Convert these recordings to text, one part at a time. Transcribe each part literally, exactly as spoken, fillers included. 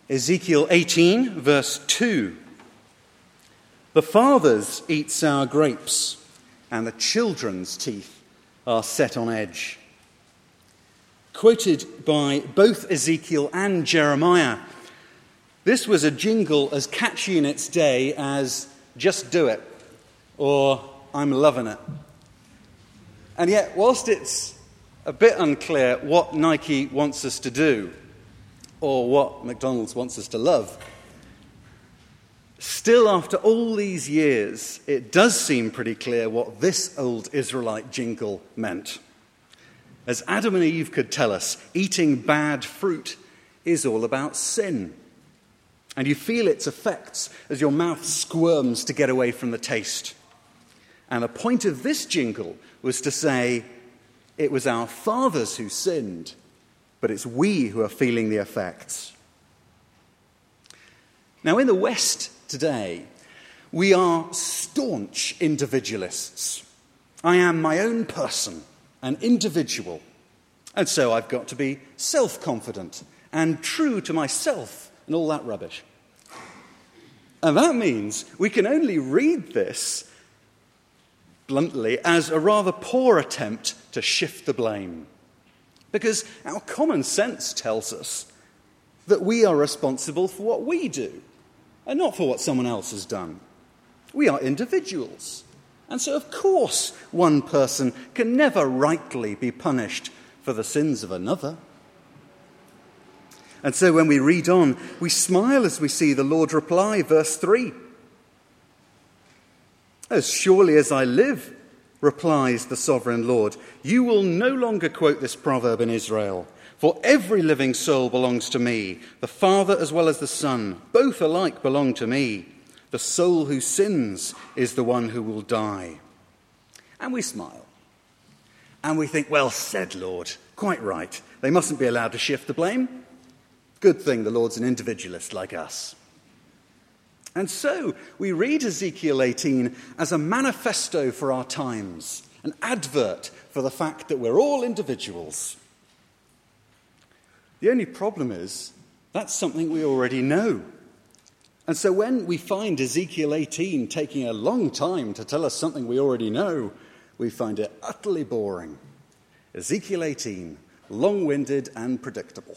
Ezekiel eighteen, verse two. The fathers eat sour grapes, and the children's teeth are set on edge. Quoted by both Ezekiel and Jeremiah, this was a jingle as catchy in its day as "Just Do It" or "I'm Loving It." And yet, whilst it's a bit unclear what Nike wants us to do, or what McDonald's wants us to love, still after all these years, it does seem pretty clear what this old Israelite jingle meant. As Adam and Eve could tell us, eating bad fruit is all about sin. And you feel its effects as your mouth squirms to get away from the taste. And the point of this jingle was to say, it was our fathers who sinned, but it's we who are feeling the effects. Now, in the West today, we are staunch individualists. I am my own person, an individual, and so I've got to be self-confident and true to myself and all that rubbish. And that means we can only read this, bluntly, as a rather poor attempt to shift the blame. Because our common sense tells us that we are responsible for what we do, and not for what someone else has done. We are individuals. And so, of course, one person can never rightly be punished for the sins of another. And so when we read on, we smile as we see the Lord reply, verse three. "As surely as I live," replies the sovereign Lord, "you will no longer quote this proverb in Israel. For every living soul belongs to me, the Father as well as the Son. Both alike belong to me. The soul who sins is the one who will die." And we smile. And we think, well said, Lord. Quite right. They mustn't be allowed to shift the blame. Good thing the Lord's an individualist like us. And so we read Ezekiel eighteen as a manifesto for our times, an advert for the fact that we're all individuals. The only problem is that's something we already know. And so when we find Ezekiel eighteen taking a long time to tell us something we already know, we find it utterly boring. Ezekiel eighteen, long-winded and predictable.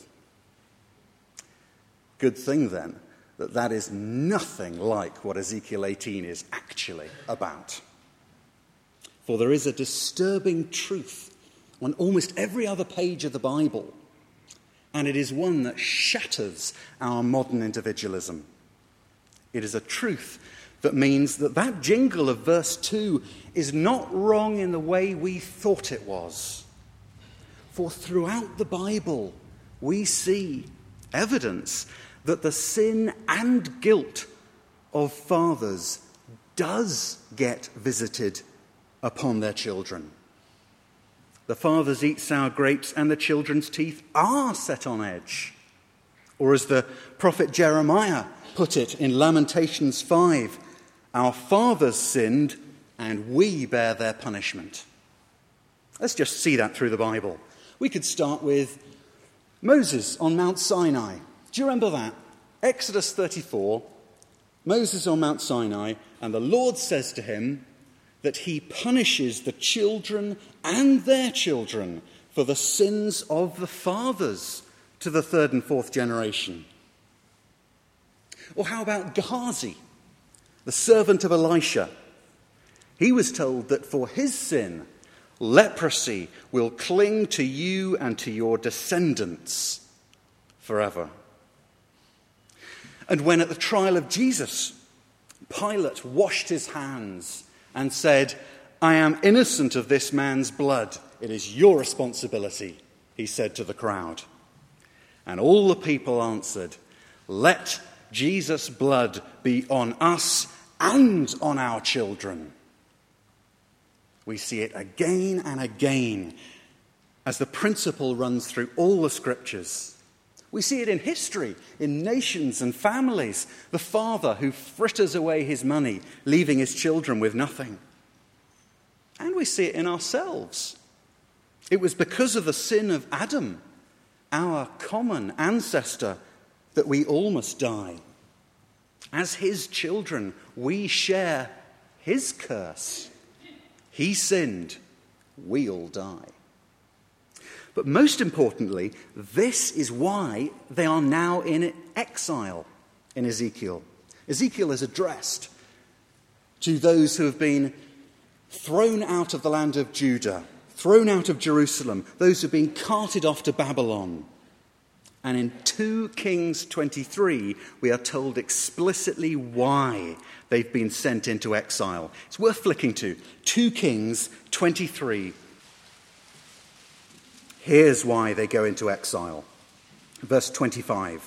Good thing, then, that that is nothing like what Ezekiel eighteen is actually about. For there is a disturbing truth on almost every other page of the Bible, and it is one that shatters our modern individualism. It is a truth that means that that jingle of verse two is not wrong in the way we thought it was. For throughout the Bible, we see evidence that the sin and guilt of fathers does get visited upon their children. The fathers eat sour grapes and the children's teeth are set on edge. Or as the prophet Jeremiah put it in Lamentations five, "Our fathers sinned and we bear their punishment." Let's just see that through the Bible. We could start with Moses on Mount Sinai. Do you remember that? Exodus thirty-four, Moses on Mount Sinai, and the Lord says to him that he punishes the children and their children for the sins of the fathers to the third and fourth generation. Or how about Gehazi, the servant of Elisha? He was told that for his sin, leprosy will cling to you and to your descendants forever. And when at the trial of Jesus, Pilate washed his hands and said, "I am innocent of this man's blood. It is your responsibility," he said to the crowd. And all the people answered, "Let Jesus' blood be on us and on our children." We see it again and again as the principle runs through all the scriptures. We see it in history, in nations and families. The father who fritters away his money, leaving his children with nothing. And we see it in ourselves. It was because of the sin of Adam, our common ancestor, that we all must die. As his children, we share his curse. He sinned, we'll die. But most importantly, this is why they are now in exile in Ezekiel. Ezekiel is addressed to those who have been thrown out of the land of Judah, thrown out of Jerusalem, those who have been carted off to Babylon. And in two Kings twenty-three, we are told explicitly why they've been sent into exile. It's worth flicking to. two Kings twenty-three. Here's why they go into exile. Verse twenty-five.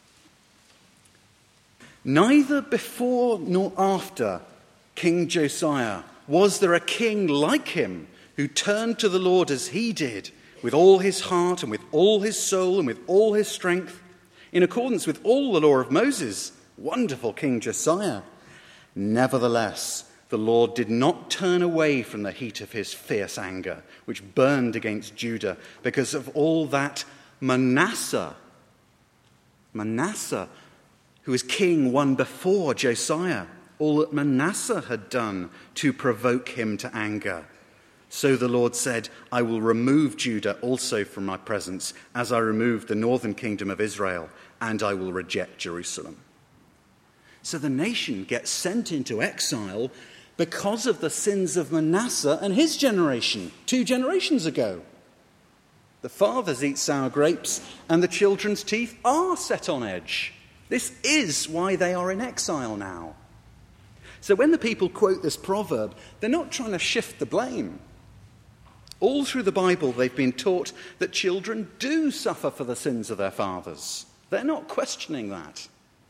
Neither before nor after King Josiah was there a king like him who turned to the Lord as he did, with all his heart and with all his soul and with all his strength, in accordance with all the law of Moses. Wonderful King Josiah. Nevertheless, the Lord did not turn away from the heat of his fierce anger, which burned against Judah, because of all that Manasseh, Manasseh, who was king one before Josiah, all that Manasseh had done to provoke him to anger. So the Lord said, I will remove Judah also from my presence, as I removed the northern kingdom of Israel, and I will reject Jerusalem. So the nation gets sent into exile because of the sins of Manasseh and his generation, two generations ago. The fathers eat sour grapes, and the children's teeth are set on edge. This is why they are in exile now. So when the people quote this proverb, they're not trying to shift the blame. All through the Bible, they've been taught that children do suffer for the sins of their fathers. They're not questioning that.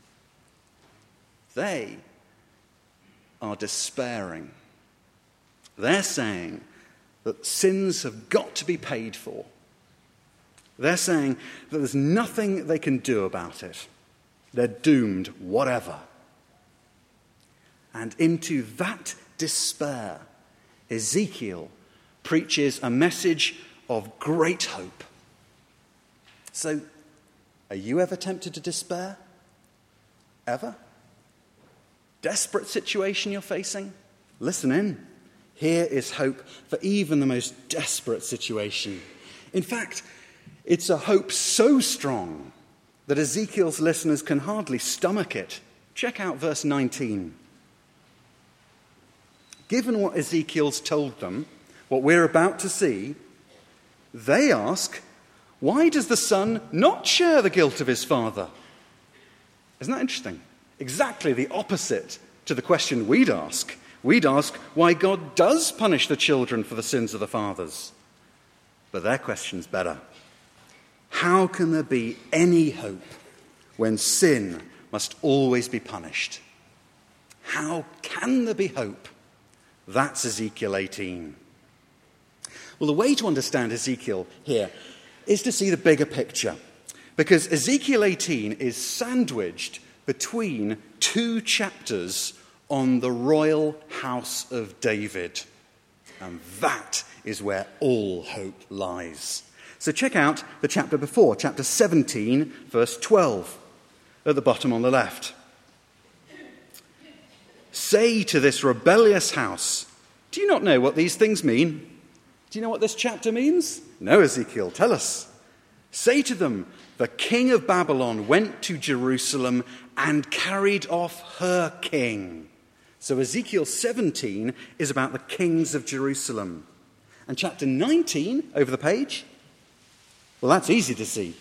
They are despairing. They're saying that sins have got to be paid for. They're saying that there's nothing they can do about it. They're doomed, whatever. And into that despair, Ezekiel preaches a message of great hope. So, are you ever tempted to despair? Ever? Desperate situation you're facing? Listen in. Here is hope for even the most desperate situation. In fact, it's a hope so strong that Ezekiel's listeners can hardly stomach it. Check out verse nineteen. Given what Ezekiel's told them, what we're about to see, they ask, why does the son not share the guilt of his father? Isn't that interesting? Exactly the opposite to the question we'd ask. We'd ask why God does punish the children for the sins of the fathers. But their question's better. How can there be any hope when sin must always be punished? How can there be hope? That's Ezekiel eighteen. Well, the way to understand Ezekiel here is to see the bigger picture, because Ezekiel eighteen is sandwiched between two chapters on the royal house of David. And that is where all hope lies. So check out the chapter before, chapter seventeen, verse twelve, at the bottom on the left. Say to this rebellious house, do you not know what these things mean? Do you know what this chapter means? No, Ezekiel, tell us. Say to them, the king of Babylon went to Jerusalem and carried off her king. So Ezekiel seventeen is about the kings of Jerusalem. And chapter nineteen, over the page, well, that's easy to see.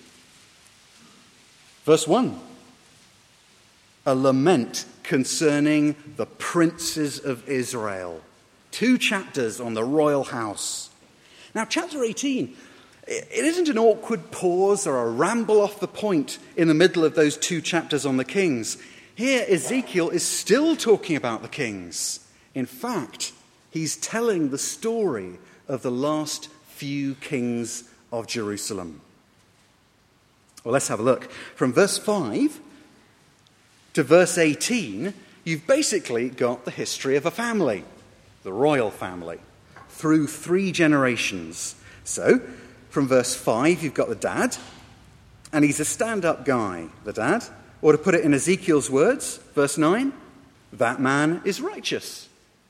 Verse one, a lament concerning the princes of Israel. Two chapters on the royal house. Now, chapter eighteen, it isn't an awkward pause or a ramble off the point in the middle of those two chapters on the kings. Here, Ezekiel is still talking about the kings. In fact, he's telling the story of the last few kings of Jerusalem. Well, let's have a look. From verse five to verse eighteen, you've basically got the history of a family, the royal family, through three generations. So, from verse five, you've got the dad, And he's a stand-up guy, the dad. Or to put it in Ezekiel's words, verse nine, that man is righteous.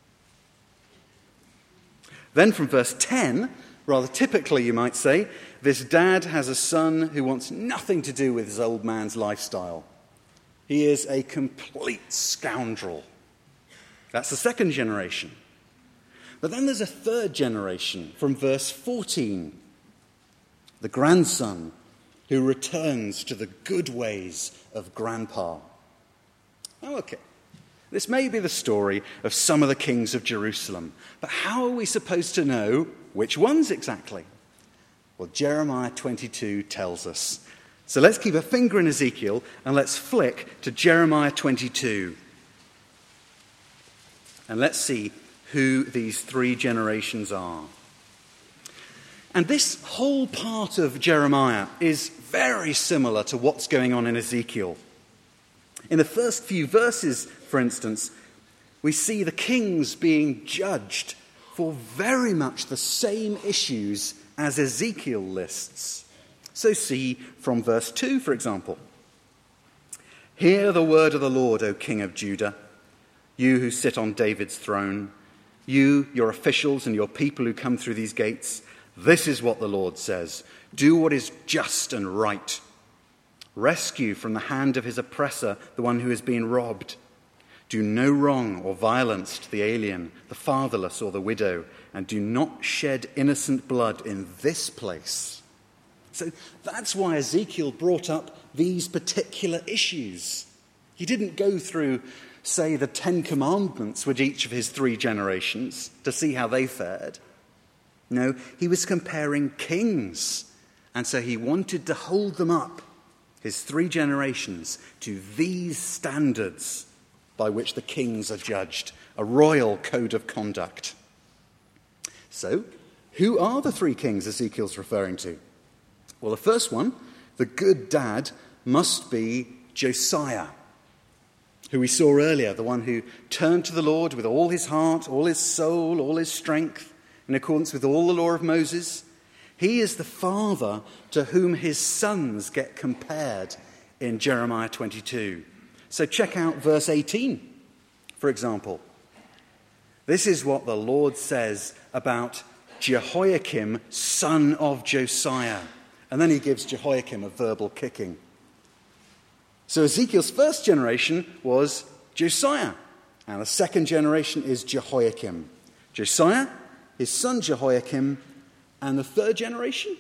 Then from verse ten, rather typically you might say, this dad has a son who wants nothing to do with his old man's lifestyle. He is a complete scoundrel. That's the second generation. But then there's a third generation from verse fourteen. The grandson who returns to the good ways of grandpa. Oh, okay. This may be the story of some of the kings of Jerusalem, but how are we supposed to know which ones exactly? Well, Jeremiah twenty-two tells us. So let's keep a finger in Ezekiel and let's flick to Jeremiah twenty-two. And let's see who these three generations are. And this whole part of Jeremiah is very similar to what's going on in Ezekiel. In the first few verses, for instance, we see the kings being judged for very much the same issues as Ezekiel lists. So see from verse two, for example. Hear the word of the Lord, O King of Judah, you who sit on David's throne, you, your officials, and your people who come through these gates. This is what the Lord says. Do what is just and right. Rescue from the hand of his oppressor the one who is being robbed. Do no wrong or violence to the alien, the fatherless, or the widow, and do not shed innocent blood in this place. So that's why Ezekiel brought up these particular issues. He didn't go through, say, the Ten Commandments with each of his three generations to see how they fared. No, he was comparing kings, and so he wanted to hold them up, his three generations, to these standards by which the kings are judged, a royal code of conduct. So, who are the three kings Ezekiel's referring to? Well, the first one, the good dad, must be Josiah, who we saw earlier, the one who turned to the Lord with all his heart, all his soul, all his strength, in accordance with all the law of Moses. He is the father to whom his sons get compared in Jeremiah twenty-two. So check out verse eighteen, for example. This is what the Lord says about Jehoiakim, son of Josiah. And then he gives Jehoiakim a verbal kicking. So Ezekiel's first generation was Josiah, and the second generation is Jehoiakim. Josiah, his son Jehoiakim, and the third generation?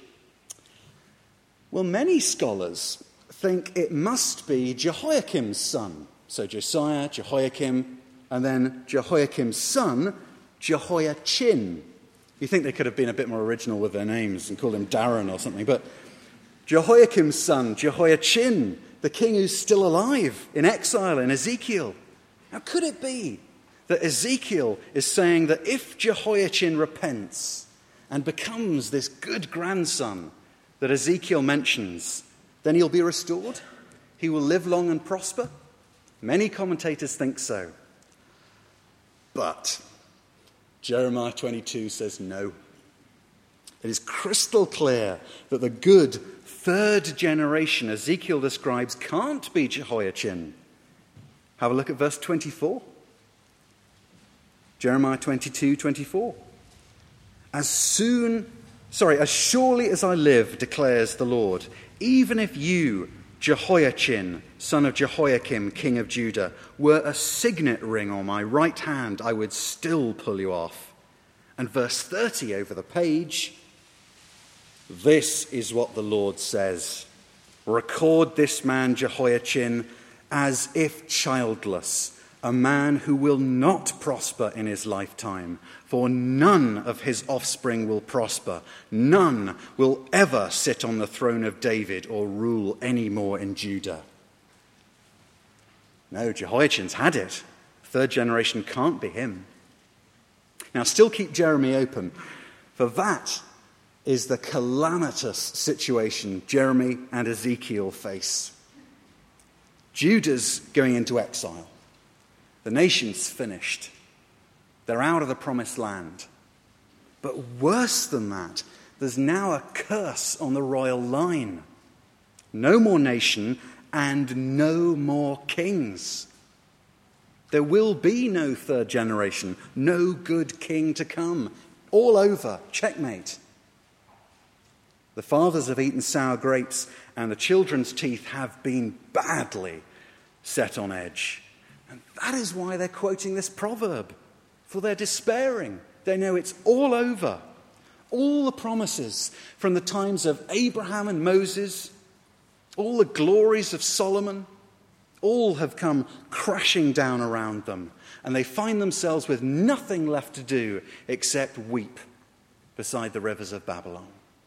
Well, many scholars think it must be Jehoiakim's son. So Josiah, Jehoiakim, and then Jehoiakim's son, Jehoiachin. You think they could have been a bit more original with their names and called him Darren or something, but Jehoiakim's son, Jehoiachin, the king who's still alive in exile in Ezekiel. How could it be that Ezekiel is saying that if Jehoiachin repents and becomes this good grandson that Ezekiel mentions, then he'll be restored? He will live long and prosper? Many commentators think so. But Jeremiah twenty-two says no. It is crystal clear that the good third generation Ezekiel describes can't be Jehoiachin. Have a look at verse twenty-four. Jeremiah twenty-two, twenty-four. As soon, sorry, as surely as I live, declares the Lord, even if you, Jehoiachin, son of Jehoiakim, king of Judah, were a signet ring on my right hand, I would still pull you off. And verse thirty over the page, this is what the Lord says. Record this man Jehoiachin as if childless, a man who will not prosper in his lifetime, for none of his offspring will prosper. None will ever sit on the throne of David or rule any more in Judah. No, Jehoiachin's had it. Third generation can't be him. Now, still keep Jeremy open, for that is the calamitous situation Jeremy and Ezekiel face. Judah's going into exile. The nation's finished. They're out of the promised land. But worse than that, there's now a curse on the royal line. no more nation, and no more kings. There will be no third generation, no good king to come. All over, checkmate. The fathers have eaten sour grapes, and the children's teeth have been badly set on edge. And that is why they're quoting this proverb, for they're despairing. They know it's all over. All the promises from the times of Abraham and Moses, all the glories of Solomon, all have come crashing down around them, and they find themselves with nothing left to do except weep beside the rivers of Babylon.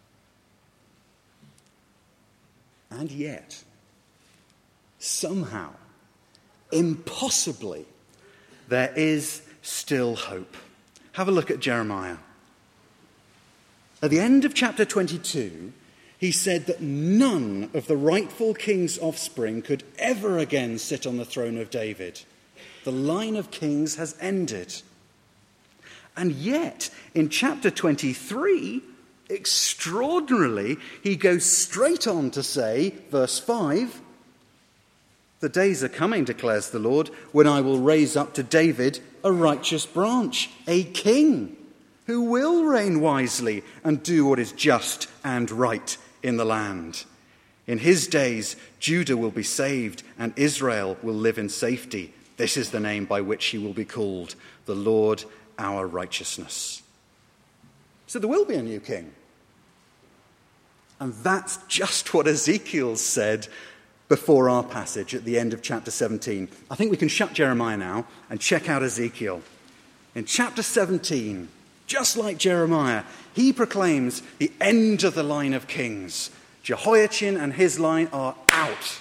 And yet, somehow, impossibly, there is still hope. Have a look at Jeremiah. At the end of chapter twenty-two, he said that none of the rightful king's offspring could ever again sit on the throne of David. The line of kings has ended. And yet, in chapter twenty-three, extraordinarily, he goes straight on to say, verse five, "The days are coming, declares the Lord, when I will raise up to David a righteous branch, a king, who will reign wisely and do what is just and right in the land. In his days, Judah will be saved and Israel will live in safety. This is the name by which he will be called, the Lord our righteousness." So there will be a new king. And that's just what Ezekiel said before our passage at the end of chapter seventeen. I think we can shut Jeremiah now and check out Ezekiel. In chapter seventeen, just like Jeremiah, he proclaims the end of the line of kings. Jehoiachin and his line are out.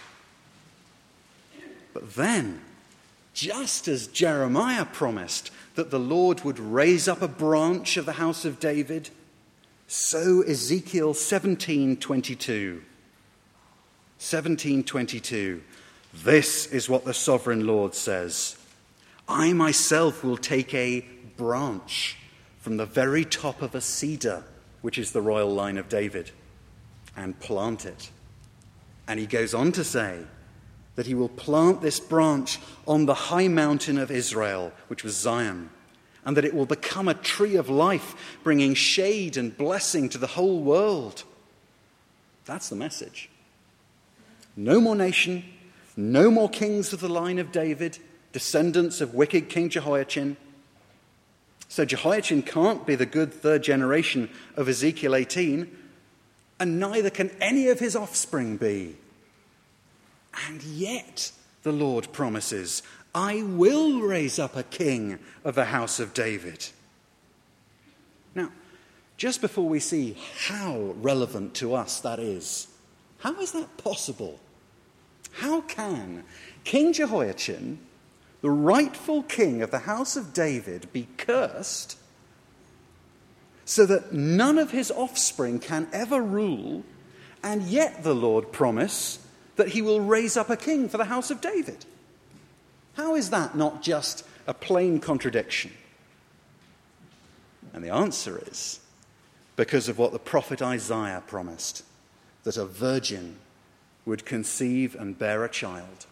But then, just as Jeremiah promised that the Lord would raise up a branch of the house of David, so Ezekiel seventeen twenty-two. seventeen twenty-two. This is what the sovereign Lord says. "I myself will take a branch from the very top of a cedar," which is the royal line of David, "and plant it." And he goes on to say that he will plant this branch on the high mountain of Israel, which was Zion, and that it will become a tree of life, bringing shade and blessing to the whole world. That's the message. No more nation, no more kings of the line of David, descendants of wicked King Jehoiachin. So Jehoiachin can't be the good third generation of Ezekiel eighteen, and neither can any of his offspring be. And yet, the Lord promises, "I will raise up a king of the house of David." Now, just before we see how relevant to us that is, how is that possible? How can King Jehoiachin, the rightful king of the house of David, be cursed so that none of his offspring can ever rule, and yet the Lord promise that he will raise up a king for the house of David? How is that not just a plain contradiction? And the answer is because of what the prophet Isaiah promised, that a virgin would conceive and bear a child.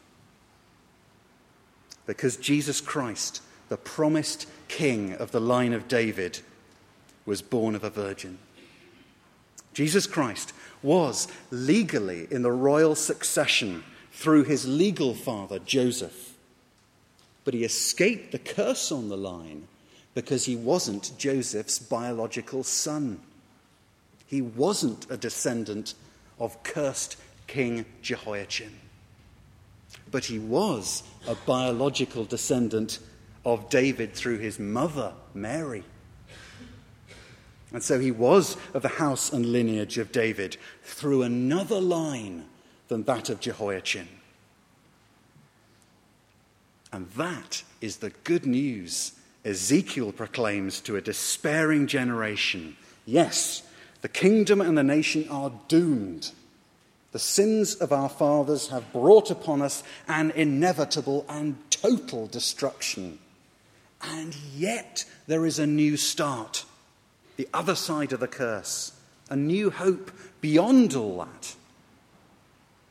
Because Jesus Christ, the promised king of the line of David, was born of a virgin. Jesus Christ was legally in the royal succession through his legal father, Joseph. But he escaped the curse on the line because he wasn't Joseph's biological son. He wasn't a descendant of cursed King Jehoiachin. But he was a biological descendant of David through his mother, Mary. And so he was of the house and lineage of David through another line than that of Jehoiachin. And that is the good news Ezekiel proclaims to a despairing generation. Yes, the kingdom and the nation are doomed. The sins of our fathers have brought upon us an inevitable and total destruction. And yet there is a new start, the other side of the curse, a new hope beyond all that.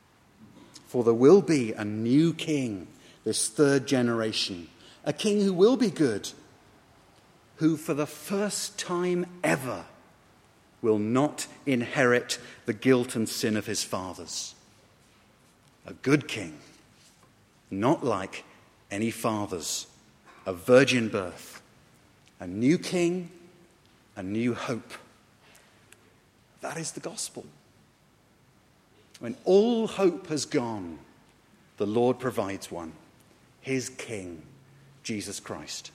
For there will be a new king, this third generation, a king who will be good, who for the first time ever will not inherit the guilt and sin of his fathers. A good king, not like any fathers, a virgin birth, a new king, a new hope. That is the gospel. When all hope has gone, the Lord provides one, his King, Jesus Christ.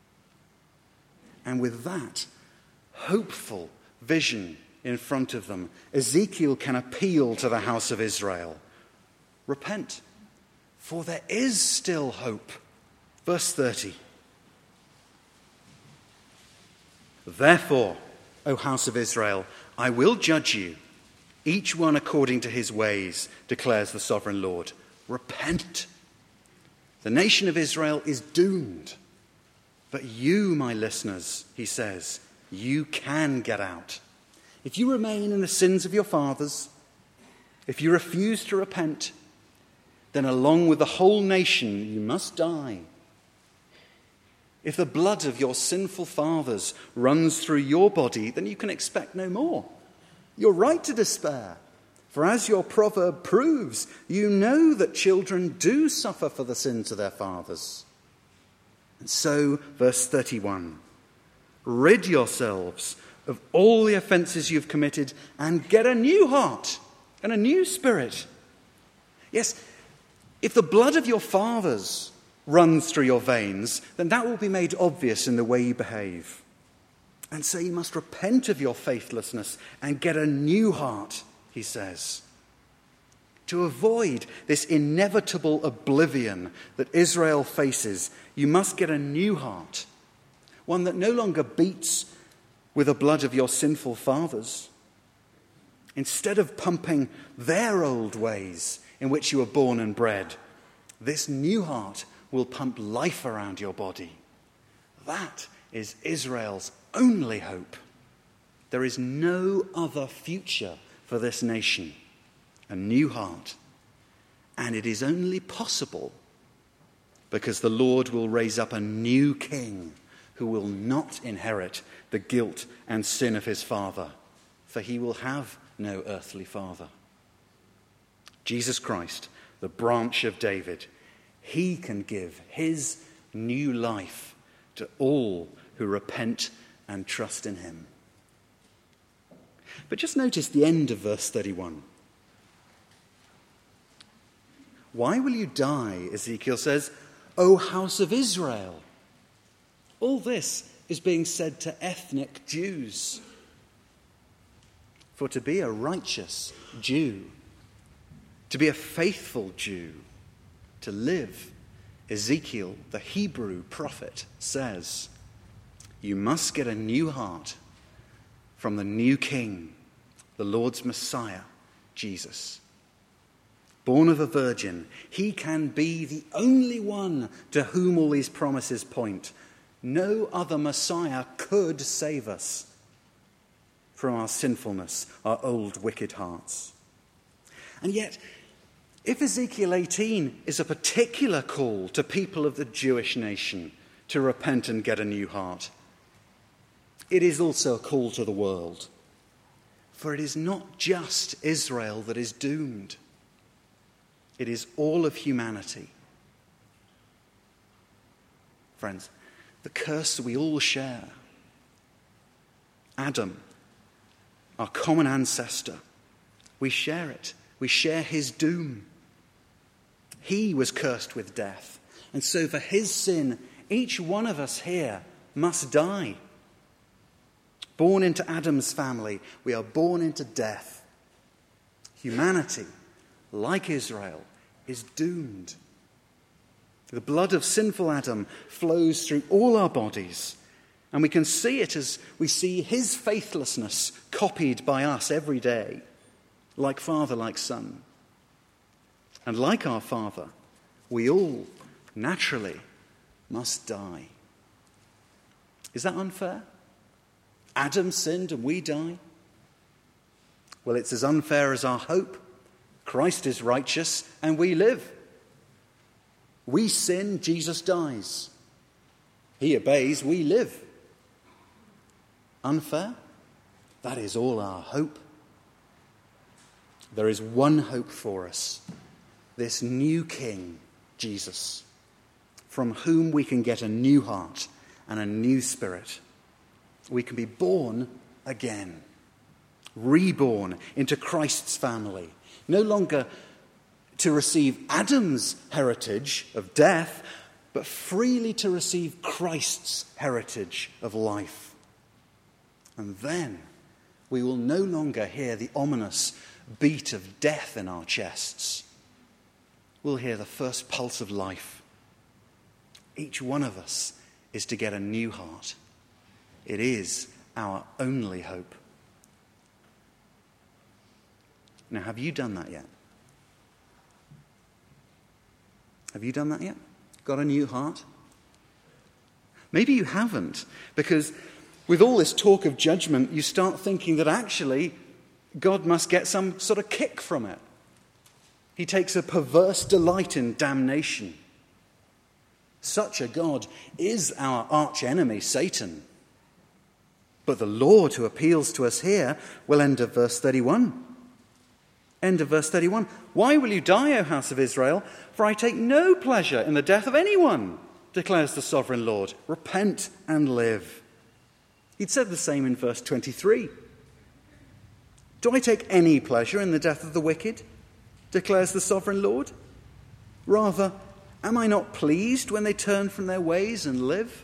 And with that hopeful vision in front of them, Ezekiel can appeal to the house of Israel. Repent, for there is still hope. Verse thirty. Therefore, O house of Israel, I will judge you, each one according to his ways, declares the sovereign Lord. Repent. The nation of Israel is doomed. But you, my listeners, he says, you can get out. If you remain in the sins of your fathers, if you refuse to repent, then along with the whole nation you must die. If the blood of your sinful fathers runs through your body, then you can expect no more. You're right to despair. For as your proverb proves, you know that children do suffer for the sins of their fathers. And so, verse thirty-one, rid yourselves of all the offences you've committed and get a new heart and a new spirit. Yes, if the blood of your fathers runs through your veins, then that will be made obvious in the way you behave. And so you must repent of your faithlessness and get a new heart, he says. To avoid this inevitable oblivion that Israel faces, you must get a new heart, one that no longer beats with the blood of your sinful fathers. Instead of pumping their old ways in which you were born and bred, this new heart will pump life around your body. That is Israel's only hope. There is no other future for this nation. A new heart. And it is only possible because the Lord will raise up a new king who will not inherit the guilt and sin of his father, for he will have no earthly father. Jesus Christ, the branch of David, he can give his new life to all who repent and trust in him. But just notice the end of verse thirty-one. Why will you die, Ezekiel says, O house of Israel? All this is being said to ethnic Jews. For to be a righteous Jew, to be a faithful Jew, to live, Ezekiel, the Hebrew prophet, says, you must get a new heart from the new king, the Lord's Messiah, Jesus. Born of a virgin, he can be the only one to whom all these promises point. No other Messiah could save us from our sinfulness, our old wicked hearts. And yet, if Ezekiel eighteen is a particular call to people of the Jewish nation to repent and get a new heart, it is also a call to the world. For it is not just Israel that is doomed. It is all of humanity. Friends, the curse we all share. Adam, our common ancestor, we share it. We share his doom. He was cursed with death. And so for his sin, each one of us here must die. Born into Adam's family, we are born into death. Humanity, like Israel, is doomed. The blood of sinful Adam flows through all our bodies, and we can see it as we see his faithlessness copied by us every day, like father, like son. And like our father, we all naturally must die. Is that unfair? Adam sinned and we die? Well, it's as unfair as our hope, Christ is righteous and we live. We sin, Jesus dies. He obeys, we live. Unfair? That is all our hope. There is one hope for us, this new King, Jesus, from whom we can get a new heart and a new spirit. We can be born again, reborn into Christ's family, no longer to receive Adam's heritage of death, but freely to receive Christ's heritage of life. And then we will no longer hear the ominous beat of death in our chests. We'll hear the first pulse of life. Each one of us is to get a new heart. It is our only hope. Now, have you done that yet? Have you done that yet? Got a new heart? Maybe you haven't, because with all this talk of judgment, you start thinking that actually God must get some sort of kick from it. He takes a perverse delight in damnation. Such a God is our arch enemy, Satan. But the Lord who appeals to us here will end of verse thirty-one. End of verse thirty-one. Why will you die, O house of Israel? For I take no pleasure in the death of anyone, declares the sovereign Lord. Repent and live. He'd said the same in verse twenty-three. Do I take any pleasure in the death of the wicked, declares the sovereign Lord? Rather, am I not pleased when they turn from their ways and live?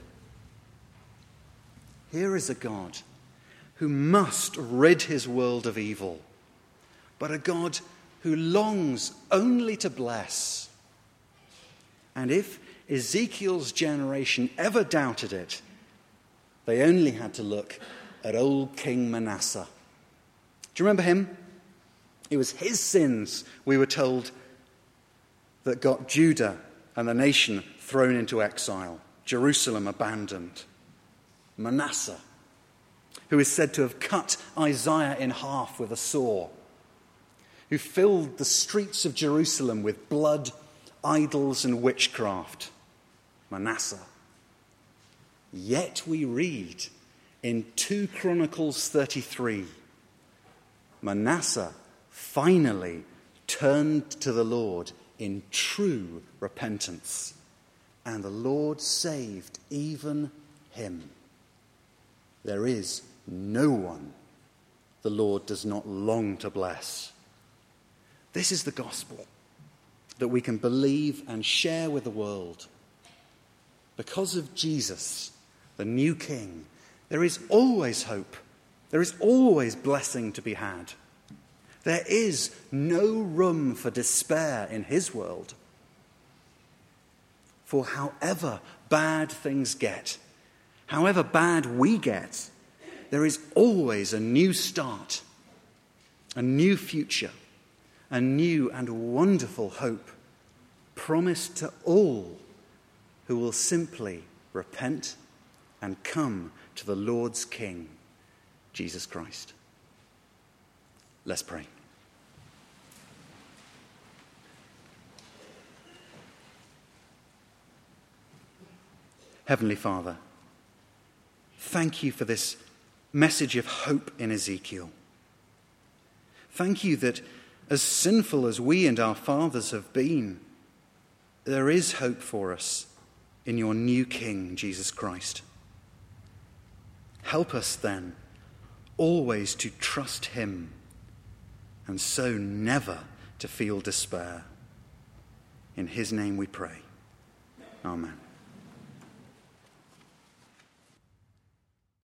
Here is a God who must rid his world of evil, but a God who longs only to bless. And if Ezekiel's generation ever doubted it, they only had to look at old King Manasseh. Do you remember him? It was his sins, we were told, that got Judah and the nation thrown into exile, Jerusalem abandoned. Manasseh, who is said to have cut Isaiah in half with a saw, who filled the streets of Jerusalem with blood, idols, and witchcraft. Manasseh. Yet we read in Second Chronicles thirty-three, Manasseh finally turned to the Lord in true repentance, and the Lord saved even him. There is no one the Lord does not long to bless. This is the gospel that we can believe and share with the world. Because of Jesus, the new King, there is always hope. There is always blessing to be had. There is no room for despair in his world. For however bad things get, however bad we get, there is always a new start, a new future, a new and wonderful hope promised to all who will simply repent and come to the Lord's King, Jesus Christ. Let's pray. Heavenly Father, thank you for this message of hope in Ezekiel. Thank you that as sinful as we and our fathers have been, there is hope for us in your new King, Jesus Christ. Help us then always to trust him and so never to feel despair. In his name we pray. Amen.